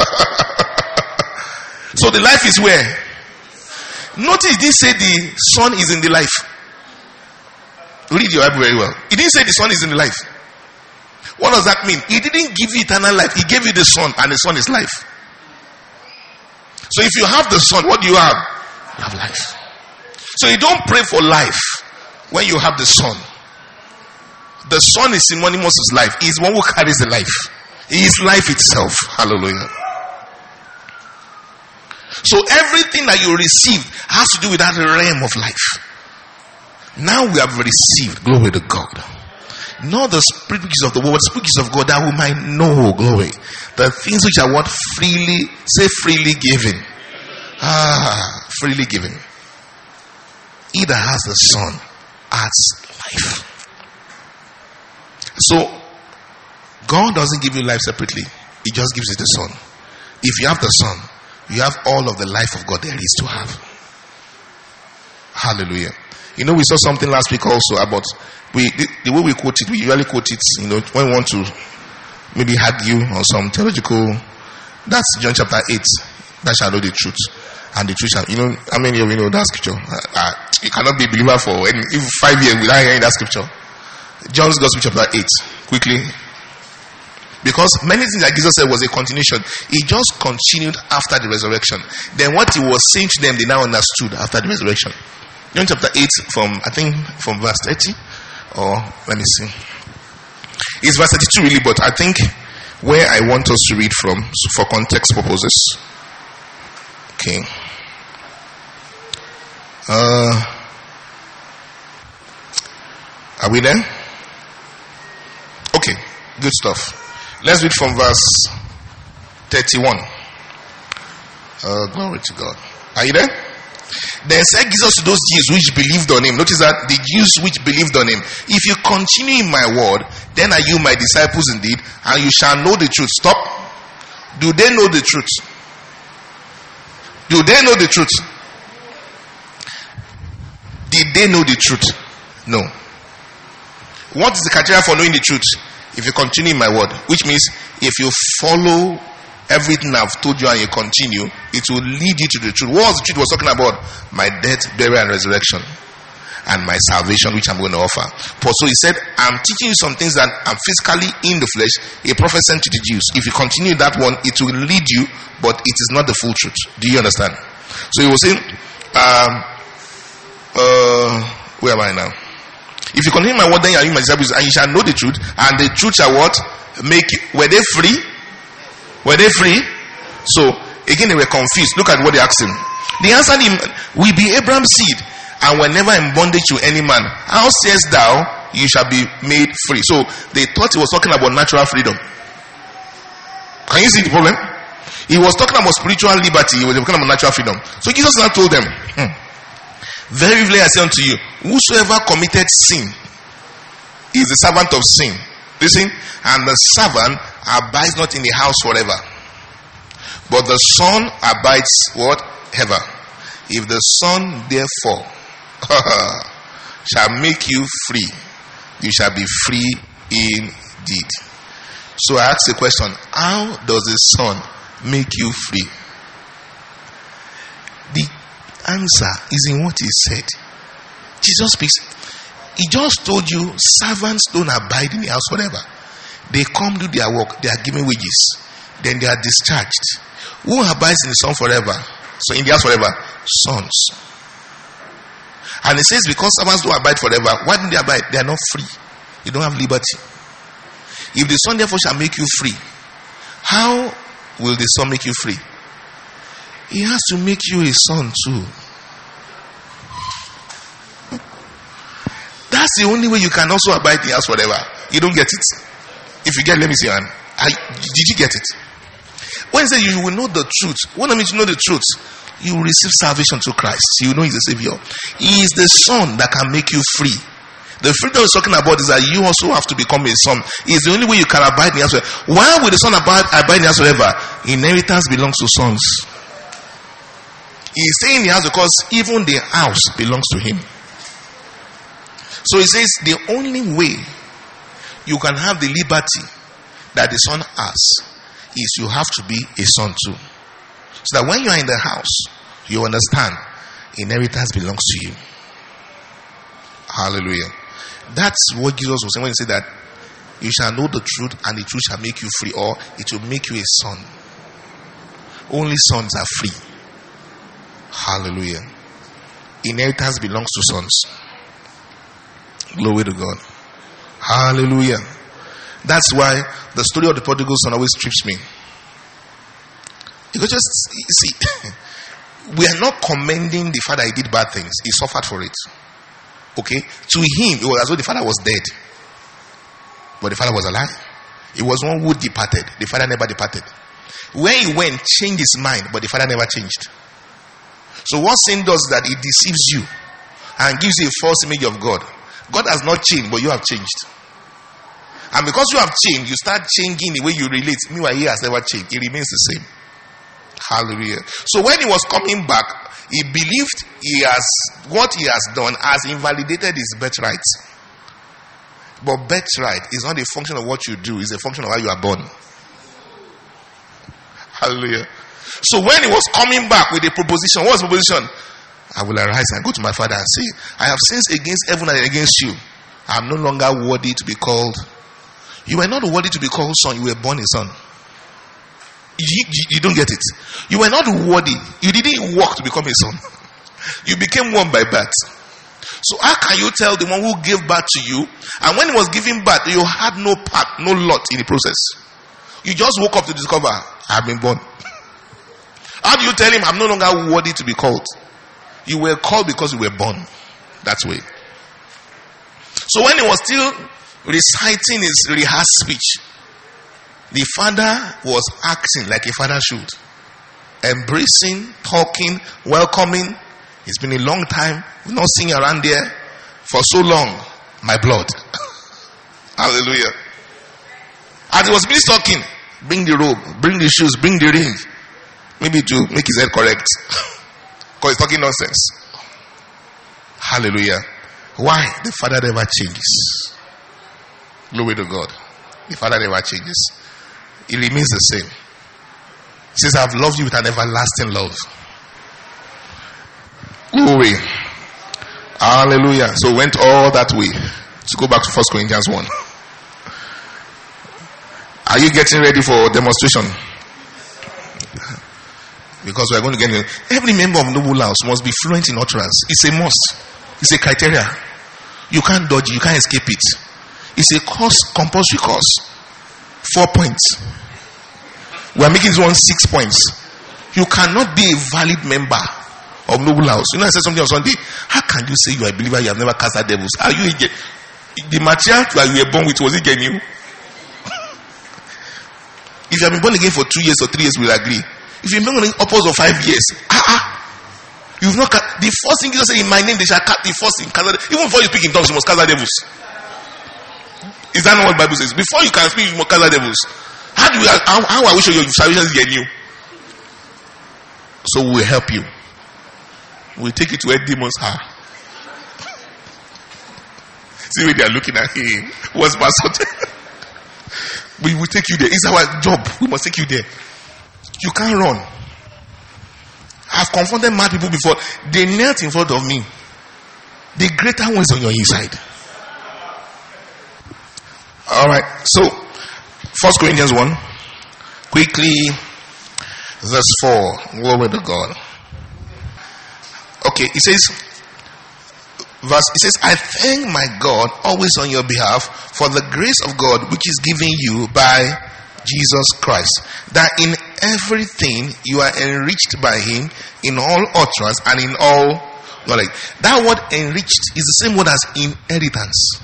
So the life is where? Notice he didn't say the Son is in the life. Read your Bible very well. He didn't say the Son is in the life. What does that mean? He didn't give you eternal life. He gave you the Son, and the Son is life. So if you have the Son, what do you have? You have life. So you don't pray for life when you have the Son. The Son is synonymous with life. He is one who carries the life. He is life itself. Hallelujah. So everything that you receive has to do with that realm of life. Now we have received, glory to God, not the sprinkles of the world, sprinkles of God, that we might know, glory, the things which are what? Freely, say freely given. Ah, freely given. He that has the Son has life. So God doesn't give you life separately. He just gives you the Son. If you have the Son, you have all of the life of God there is to have. Hallelujah. You know, we saw something last week also about we the, the way we quote it. We usually quote it, you know, when we want to maybe argue on some theological. That's John chapter eight. That shall know the truth, and the truth shall. You know, how many of you know that scripture? Uh, uh, you cannot be a believer for any, even five years without hearing that scripture. John's Gospel chapter eight. Quickly. Because many things that Jesus said was a continuation. He just continued after the resurrection. Then what he was saying to them, they now understood after the resurrection. John chapter eight from, I think, from verse thirty. Or, let me see. It's verse thirty-two really, but I think where I want us to read from, for context purposes. Okay. Uh, Are we there? Okay, good stuff. Let's read from verse thirty-one. Uh, glory to God. Are you there? Then said Jesus to those Jews which believed on him. Notice that the Jews which believed on him. If you continue in my word, then are you my disciples indeed, and you shall know the truth. Stop. Do they know the truth? Do they know the truth? Did they know the truth? No. What is the criteria for knowing the truth? If you continue in my word, which means if you follow everything I've told you and you continue, it will lead you to the truth. What was the truth he was talking about? My death, burial, and resurrection, and my salvation, which I'm going to offer. Paul, so he said, I'm teaching you some things that I'm physically in the flesh, a prophet sent to the Jews. If you continue that one, it will lead you, but it is not the full truth. Do you understand? So he was saying, um, uh, where am I now? If you continue my word, then you are my disciples, and you shall know the truth, and the truth shall what? Make you. Were they free? Were they free? So, again, they were confused. Look at what they asked him. They answered him, we be Abraham's seed, and were never in bondage to any man. How sayest thou, you shall be made free? So, they thought he was talking about natural freedom. Can you see the problem? He was talking about spiritual liberty. He was talking about natural freedom. So, Jesus now told them, hmm, very verily I say unto you, whosoever committed sin is the servant of sin. Listen, and the servant abides not in the house forever, but the Son abides what? Ever. If the Son therefore shall make you free, you shall be free indeed. So I ask the question, how does the Son make you free? The answer is in what he said. Jesus speaks. He just told you servants don't abide in the house forever. They come do their work, they are given wages, then they are discharged. Who abides in the Son forever? So in the house forever, sons. And it says because servants don't abide forever, why don't they abide? They are not free. They don't have liberty. If the Son therefore shall make you free, how will the Son make you free? He has to make you a son too. That's the only way you can also abide in the house forever. You don't get it. If you get, let me see, man. I, did you get it? When he said you will know the truth, what I mean to know the truth, you will receive salvation through Christ. You know he's the Savior. He is the Son that can make you free. The freedom he's talking about is that you also have to become a son. It's the only way you can abide in the house forever. Why will the Son abide, abide in the house forever? Inheritance belongs to sons. He is staying in the house because even the house belongs to him. So he says the only way you can have the liberty that the Son has is you have to be a son too. So that when you are in the house, you understand inheritance belongs to you. Hallelujah. That's what Jesus was saying when he said that you shall know the truth and the truth shall make you free, or it will make you a son. Only sons are free. Hallelujah. Inheritance belongs to sons. Glory to God. Hallelujah. That's why the story of the prodigal son always trips me. Because just see, we are not commending the father he did bad things. He suffered for it. Okay? To him, it was as though the father was dead. But the father was alive. It was one who departed. The father never departed. Where he went, changed his mind, but the father never changed. So what sin does is that it deceives you and gives you a false image of God. God has not changed, but you have changed. And because you have changed, you start changing the way you relate. Meanwhile, he has never changed. He remains the same. Hallelujah. So when he was coming back, he believed he has what he has done has invalidated his birthright. But birthright is not a function of what you do, it's a function of how you are born. Hallelujah. So when he was coming back with a proposition, what was the proposition? I will arise and go to my father and say, I have sinned against heaven and against you. I am no longer worthy to be called. You were not worthy to be called son, you were born a son. You, you, you don't get it. You were not worthy. You didn't work to become a son. You became one by birth. So how can you tell the one who gave birth to you, and when he was giving birth, you had no part, no lot in the process? You just woke up to discover, I have been born. How do you tell him, I'm no longer worthy to be called? You were called because you were born. That's way. So when he was still reciting his rehearsed speech, the father was acting like a father should. Embracing, talking, welcoming. It's been a long time. We've not seen you around there for so long. My blood. Hallelujah. As he was finished talking, bring the robe, bring the shoes, bring the ring. Maybe to make his head correct. Because he's talking nonsense. Hallelujah. Why? The father never changes. Glory to God. The father never changes. He remains the same. He says, I've loved you with an everlasting love. Glory. Hallelujah. So went all that way. Let's go back to First Corinthians one. Are you getting ready for demonstration? Because we are going to get in. Every member of Noble House must be fluent in utterance. It's a must. It's a criteria. You can't dodge it. You can't escape it. It's a course, compulsory course. Four points. We are making this one six points. You cannot be a valid member of Noble House. You know, I said something on Sunday. How can you say you are a believer? You have never cast out devils. Are you a, the material that you were born with, was it genuine? If you have been born again for two years or three years, we'll agree. If you've been born again upwards of five years, ah, ah, you've not cast. The first thing Jesus said, in my name they shall cast. The first thing, cast out. Even before you speak in tongues, you must cast out devils. Is that not what the Bible says? Before you can speak, you must cast out devils. How do we? How, how are we sure your salvation is genuine? So we will help you. We'll take you to where demons are. See where they are looking at him. What's pastor? We will take you there. It's our job. We must take you there. You can't run. I've confronted mad people before. They knelt in front of me. The greater one is on your inside. Alright. So, First Corinthians one. Quickly. Verse four. Glory to God. Okay. It says, verse, it says, I thank my God always on your behalf for the grace of God which is given you by Jesus Christ, that in everything you are enriched by him in all utterance and in all knowledge. That word enriched is the same word as inheritance.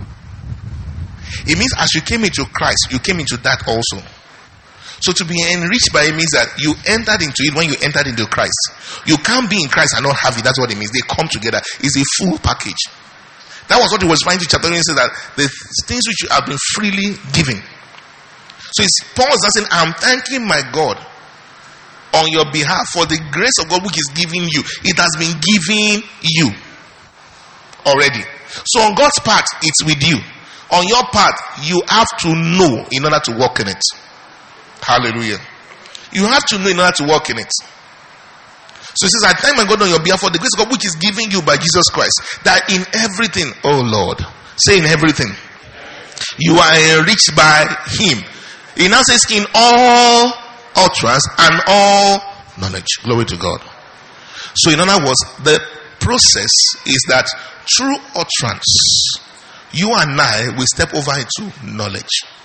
It means as you came into Christ, you came into that also. So to be enriched by it means that you entered into it when you entered into Christ. You can't be in Christ and not have it. That's what it means. They come together. It's a full package. That was what he was trying to chapter when he said that the things which you have been freely given. So it's Paul is saying, I'm thanking my God on your behalf for the grace of God which is giving you. It has been given you already. So on God's part, it's with you. On your part, you have to know in order to walk in it. Hallelujah. You have to know in order to walk in it. So it says, I thank my God on your behalf for the grace of God which is given you by Jesus Christ, that in everything, oh Lord, say in everything, you are enriched by him. He now says, in all utterance and all knowledge. Glory to God. So in other words, the process is that through utterance, you and I will step over into knowledge.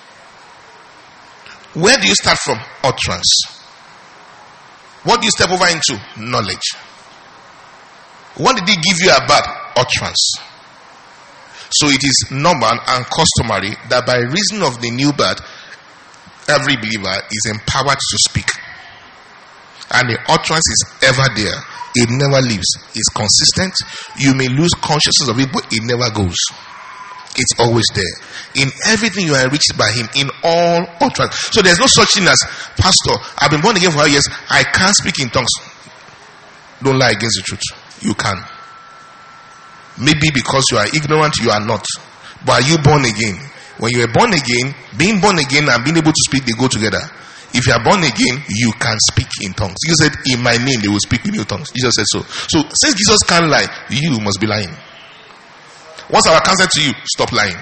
Where do you start from? Utterance. What do you step over into? Knowledge. What did he give you about? Utterance. So it is normal and customary that by reason of the new birth, every believer is empowered to speak. And the utterance is ever there. It never leaves. It's consistent. You may lose consciousness of it, but it never goes. It's always there. In everything you are enriched by him, in all utterance. So there's no such thing as, Pastor, I've been born again for five years, I can't speak in tongues. Don't lie against the truth. You can. Maybe because you are ignorant, you are not. But are you born again? When you are born again, being born again and being able to speak, they go together. If you are born again, you can speak in tongues. Jesus said, in my name they will speak in new tongues. Jesus said so. So since Jesus can't lie, you must be lying. What's our counsel to you? Stop lying.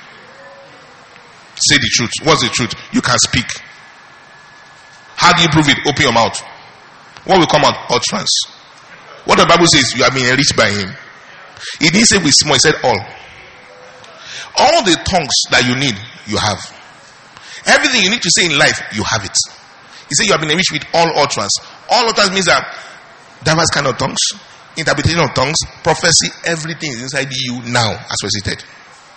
Say the truth. What's the truth? You can speak. How do you prove it? Open your mouth. What will come out? Utterance. What the Bible says, you have been enriched by him. He didn't say with small, he said all. All the tongues that you need, you have. Everything you need to say in life, you have it. He said you have been enriched with all utterance. All utterance means that diverse kind of tongues, interpretation of tongues, prophecy, everything is inside you now, as we stated.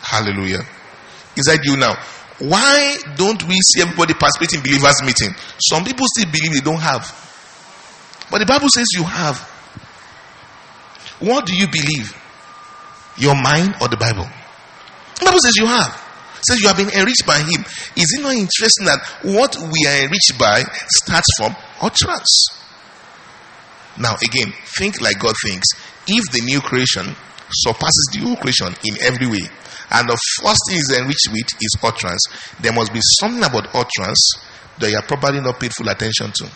Hallelujah. Is that you now? Why don't we see everybody participate in believers' meeting? Some people still believe they don't have. But the Bible says you have. What do you believe? Your mind or the Bible? The Bible says you have. It says you have been enriched by him. Is it not interesting that what we are enriched by starts from utterance? Now again, think like God thinks. If the new creation surpasses the old creation in every way, and the first thing is enriched with is utterance, there must be something about utterance that you are probably not paid full attention to.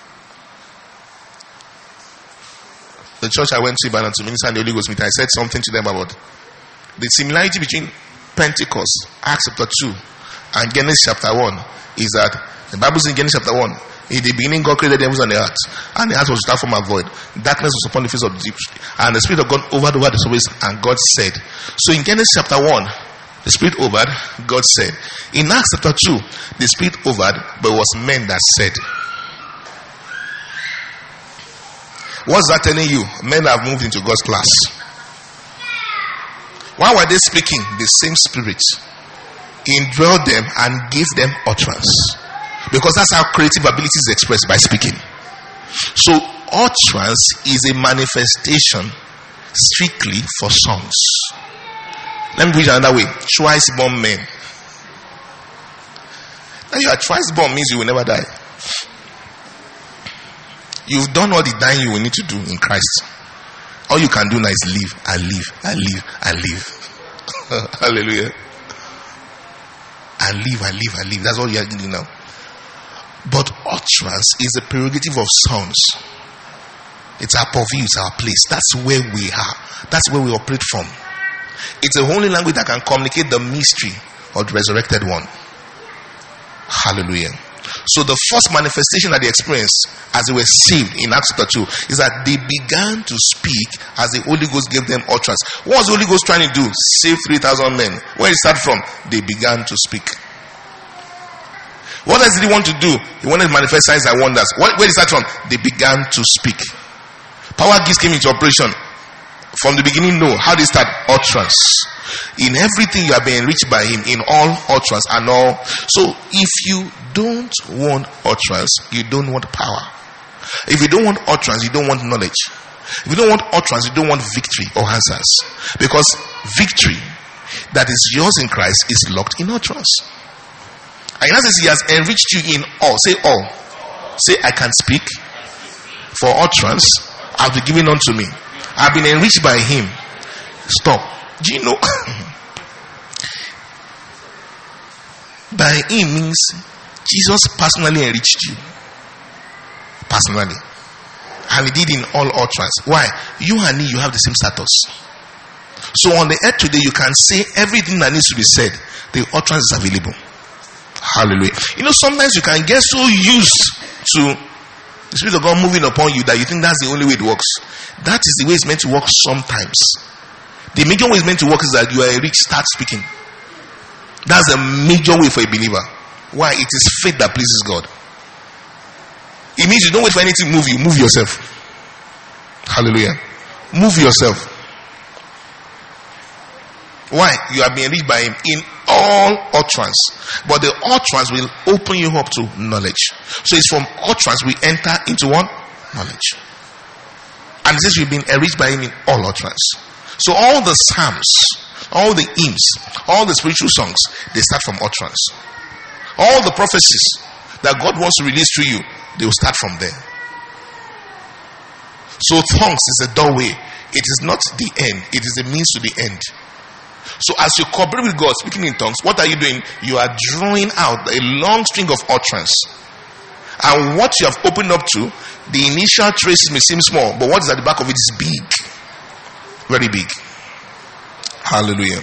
The church I went to Ibadan to minister in the Holy Ghost meeting, I said something to them about the similarity between Pentecost, Acts chapter two, and Genesis chapter one is that the Bible says in Genesis chapter one, in the beginning God created the heavens and the earth, and the earth was without form and void. Darkness was upon the face of the deep, and the Spirit of God hovered over the surface, and God said. So in Genesis chapter one, the Spirit hovered, God said. In Acts chapter two, the Spirit hovered, but it was men that said. What's that telling you? Men have moved into God's class. Why were they speaking? The same Spirit indwelled them and gave them utterance. Because that's how creative ability is expressed, by speaking. So utterance is a manifestation strictly for songs. Let me put it another way. Twice born men. Now you are twice born means you will never die. You've done all the dying you will need to do in Christ. All you can do now is live and live and live and live. Hallelujah. And live and live and live. That's all you are doing now. But utterance is the prerogative of sons. It's our purview, it's our place. That's where we are. That's where we operate from. It's the only language that can communicate the mystery of the resurrected one. Hallelujah. So the first manifestation that they experienced as they were saved in Acts chapter two is that they began to speak as the Holy Ghost gave them utterance. What was the Holy Ghost trying to do? Save three thousand men. Where did it start from? They began to speak. What else did he want to do? He wanted to manifest signs and wonders. What, where did it start from? They began to speak. Power gifts came into operation. From the beginning, no. How did it start? Utterance. In everything you have been enriched by him, in all utterance and all. So if you don't want utterance, you don't want power. If you don't want utterance, you don't want knowledge. If you don't want utterance, you don't want victory or answers. Because victory that is yours in Christ is locked in utterance. And that says he has enriched you in all. Say all. Say I can speak. For utterance I'll be given unto me. I've been enriched by him. Stop. Do you know? By him means Jesus personally enriched you. Personally. And he did in all utterance. Why? You and me, you have the same status. So on the earth today, you can say everything that needs to be said. The utterance is available. Hallelujah. You know, sometimes you can get so used to the Spirit of God moving upon you that you think that's the only way it works. That is the way it's meant to work sometimes. The major way it's meant to work is that you are rich, start speaking. That's a major way for a believer. Why? It is faith that pleases God. It means you don't wait for anything to move you. Move yourself. Hallelujah. Move yourself. Why? You have been enriched by him in all utterance. But the utterance will open you up to knowledge. So it's from utterance we enter into one knowledge. And since we've been enriched by him in all utterance. So all the psalms, all the hymns, all the spiritual songs, they start from utterance. All the prophecies that God wants to release to you, they will start from there. So tongues is a doorway. It is not the end. It is the means to the end. So as you cooperate with God, speaking in tongues, what are you doing? You are drawing out a long string of utterance. And what you have opened up to, the initial traces may seem small, but what is at the back of it is big. Very big. Hallelujah.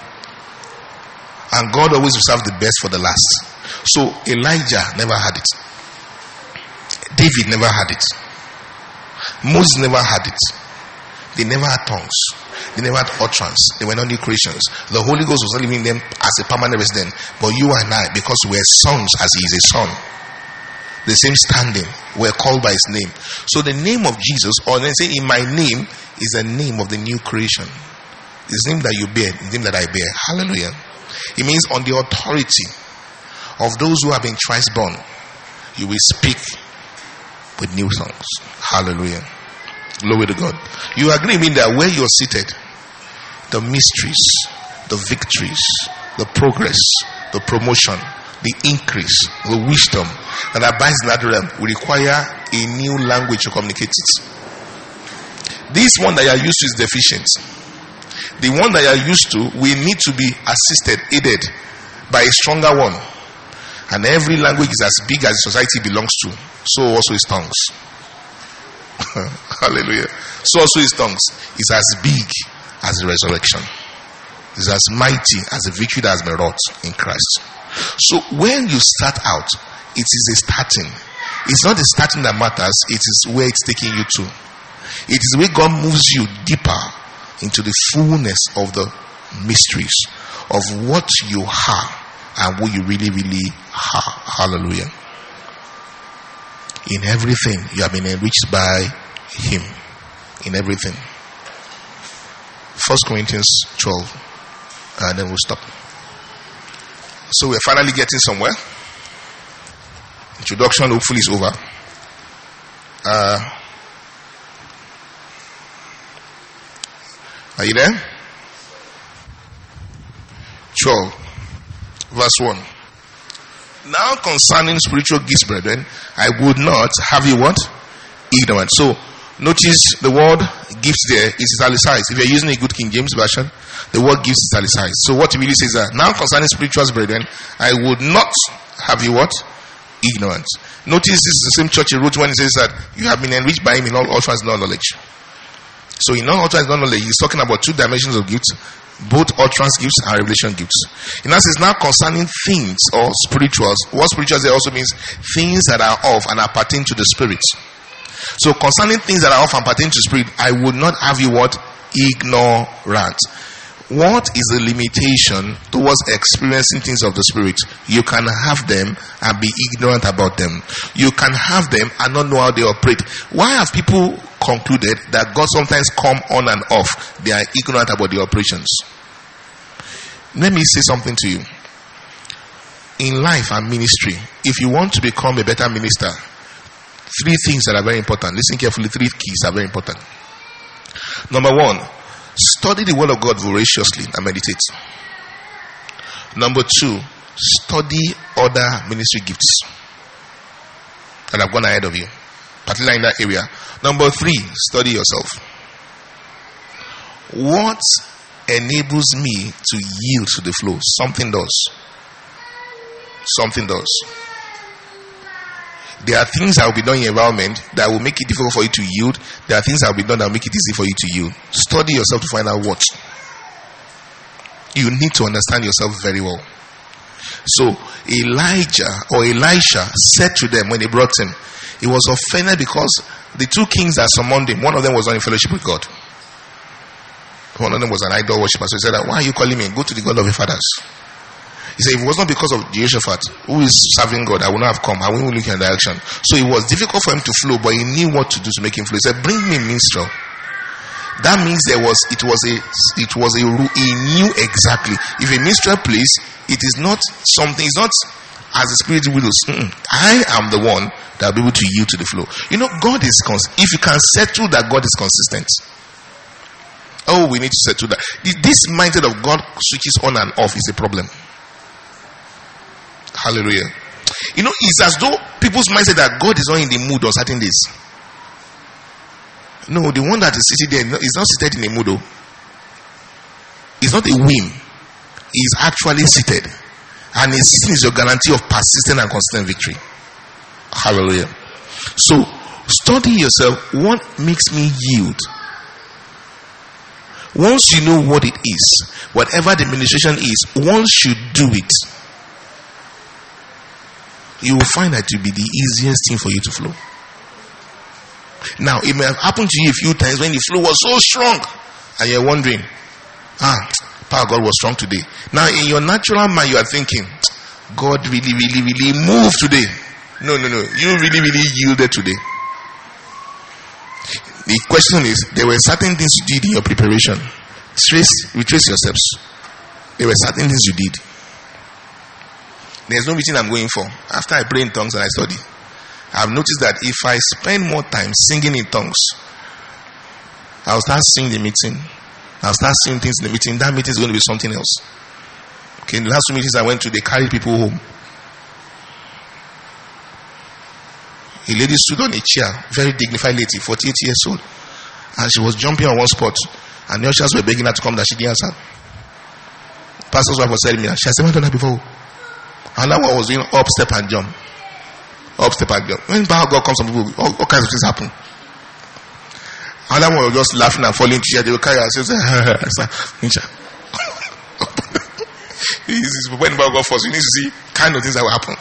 And God always reserves the best for the last. So Elijah never had it. David never had it. Moses never had it. They never had tongues. They never had utterance. They were not new creations. The Holy Ghost was not living in them as a permanent resident. But you and I, because we are sons as he is a son, the same standing, we're called by his name. So the name of Jesus, or they say in my name, is the name of the new creation. It's the name that you bear, the name that I bear. Hallelujah. It means on the authority of those who have been thrice born, you will speak with new songs. Hallelujah. Glory to God. You agree with me that where you're seated, the mysteries, the victories, the progress, the promotion, the increase, the wisdom that abides in that realm will require a new language to communicate it. This one that you are used to is deficient. The one that you are used to will need to be assisted, aided by a stronger one. And every language is as big as society belongs to. So also is tongues. Hallelujah. So also his tongues is as big as the resurrection. Is as mighty as the victory that has been wrought in Christ. So when you start out, it is a starting. It's not the starting that matters, it is where it's taking you to. It is where God moves you deeper into the fullness of the mysteries of what you are and who you really, really are. Hallelujah. In everything, you have been enriched by Him. In everything. First Corinthians twelve. And then we'll stop. So we're finally getting somewhere. Introduction hopefully is over. Uh, are you there? twelve, verse one. Now concerning spiritual gifts, brethren, I would not have you what? Ignorant. So notice the word gifts there is italicized. If you're using a good King James version, the word gifts is italicized. So what it really says that now concerning spiritual brethren, I would not have you what? Ignorant. Notice this is the same church he wrote when he says that you have been enriched by him in all utterance and all knowledge. So in all utterance and all knowledge, he's talking about two dimensions of gifts, both utterance gifts and revelation gifts. In that sense, now concerning things or spirituals, what spirituals there also means things that are of and appertain to the spirit. So concerning things that are of and pertain to spirit, I would not have you what? Ignorant. What is the limitation towards experiencing things of the spirit? You can have them and be ignorant about them. You can have them and not know how they operate. Why have people concluded that God sometimes come on and off? They are ignorant about the operations. Let me say something to you. In life and ministry, if you want to become a better minister, three things that are very important. Listen carefully. Three keys are very important. Number one, study the word of God voraciously and meditate. Number two, study other ministry gifts that have gone ahead of you, particularly in that area. Number three, study yourself. What enables me to yield to the flow? Something does. Something does. There are things that will be done in your environment that will make it difficult for you to yield. There are things that will be done that will make it easy for you to yield. Study yourself to find out what. You need to understand yourself very well. So Elijah or Elisha said to them when they brought him, he was offended because the two kings that summoned him, one of them was not in fellowship with God. One of them was an idol worshiper. So he said, why are you calling me? Go to the God of your fathers. He said, if it was not because of Jehoshaphat, who is serving God, I would not have come. I wouldn't look in a direction. So it was difficult for him to flow, but he knew what to do to make him flow. He said, bring me a minstrel. That means there was, it was a, it was a, he knew exactly. If a minstrel plays, it is not something, it's not as the Spirit wills. Mm-mm. I am the one that will be able to yield to the flow. You know, God is, cons- if you can settle that God is consistent. Oh, we need to settle that. This mindset of God switches on and off is a problem. Hallelujah. You know, it's as though people's mindset that God is not in the mood on certain days. No, the one that is sitting there is not seated in a mood. Though. It's not a whim. He's actually seated. And his sitting is your guarantee of persistent and consistent victory. Hallelujah. So, study yourself. What makes me yield? Once you know what it is, whatever the administration is, once you do it, you will find that it will be the easiest thing for you to flow. Now, it may have happened to you a few times when the flow was so strong and you're wondering, ah, power of God was strong today. Now, in your natural mind, you are thinking, God really, really, really moved today. No, no, no. You really, really yielded today. The question is, there were certain things you did in your preparation Trace, retrace your steps. There were certain things you did. There's no meeting I'm going for. After I pray in tongues and I study, I've noticed that if I spend more time singing in tongues, I'll start singing the meeting. I'll start seeing things in the meeting. That meeting is going to be something else. Okay, in the last two meetings I went to, they carried people home. A lady stood on a chair, very dignified lady, forty-eight years old, and she was jumping on one spot, and the ushers were begging her to come, that she didn't answer. Pastor's wife was telling me, she has never done that before. And that one was doing up, step, and jump. Up, step, and jump. When power God comes, some people, all, all kinds of things happen. And that one was just laughing and falling into chair. They will carry her and say, when power God falls, you need to see kind of things that will happen.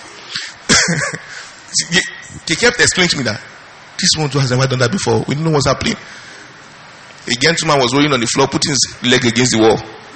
He kept explaining to me that this one has never done that before. We didn't know what's happening. A gentleman was rolling on the floor, putting his leg against the wall.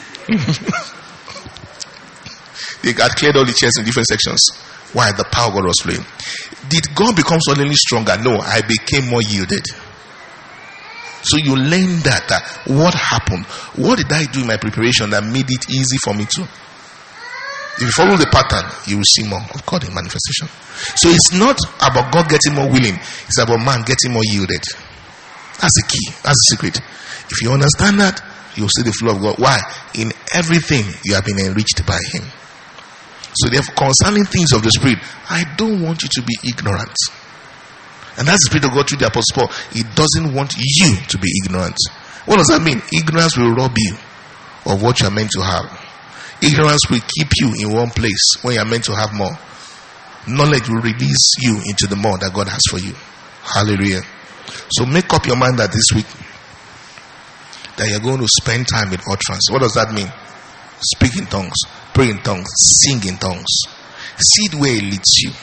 They had cleared all the chairs in different sections. Why? The power of God was flowing. Did God become suddenly stronger? No, I became more yielded. So you learn that. Uh, what happened? What did I do in my preparation that made it easy for me to? If you follow the pattern, you will see more of God in manifestation. So it's not about God getting more willing. It's about man getting more yielded. That's the key. That's the secret. If you understand that, you'll see the flow of God. Why? In everything, you have been enriched by Him. So therefore, concerning things of the Spirit, I don't want you to be ignorant. And that's the Spirit of God through the Apostle Paul. He doesn't want you to be ignorant. What does that mean? Ignorance will rob you of what you are meant to have. Ignorance will keep you in one place when you are meant to have more. Knowledge will release you into the more that God has for you. Hallelujah. So make up your mind that this week that you're going to spend time with utterance. What does that mean? Speak in tongues, pray in tongues, sing in tongues. See it where it leads you.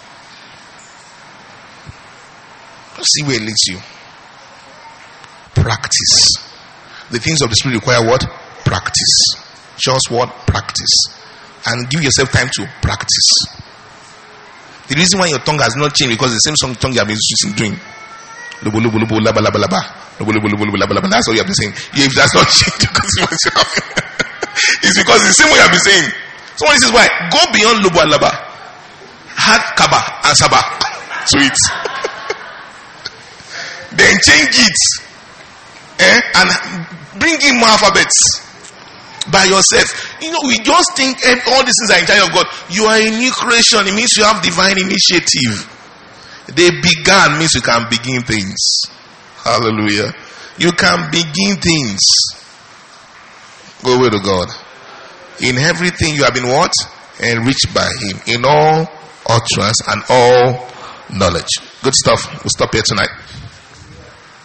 See where it leads you. Practice. The things of the Spirit require what? Practice. Just what? Practice. And give yourself time to practice. The reason why your tongue has not changed because the same song tongue you have been doing. Lubu, lubu, lubu, laba, laba, laba. Lubu, lubu, lubu, lubu, laba, laba. That's what you have been saying. If that's not changed because it's because it's the same way you have been saying. So this is why. Go beyond lubu and laba. Add kaba and saba to it. Then change it. Eh? And bring in more alphabets. By yourself. You know, we just think all these things are in charge of God. You are a new creation. It means you have divine initiative. They began means you can begin things. Hallelujah. You can begin things. Glory to God. In everything you have been what? Enriched by Him. In all utterance and all knowledge. Good stuff. We'll stop here tonight.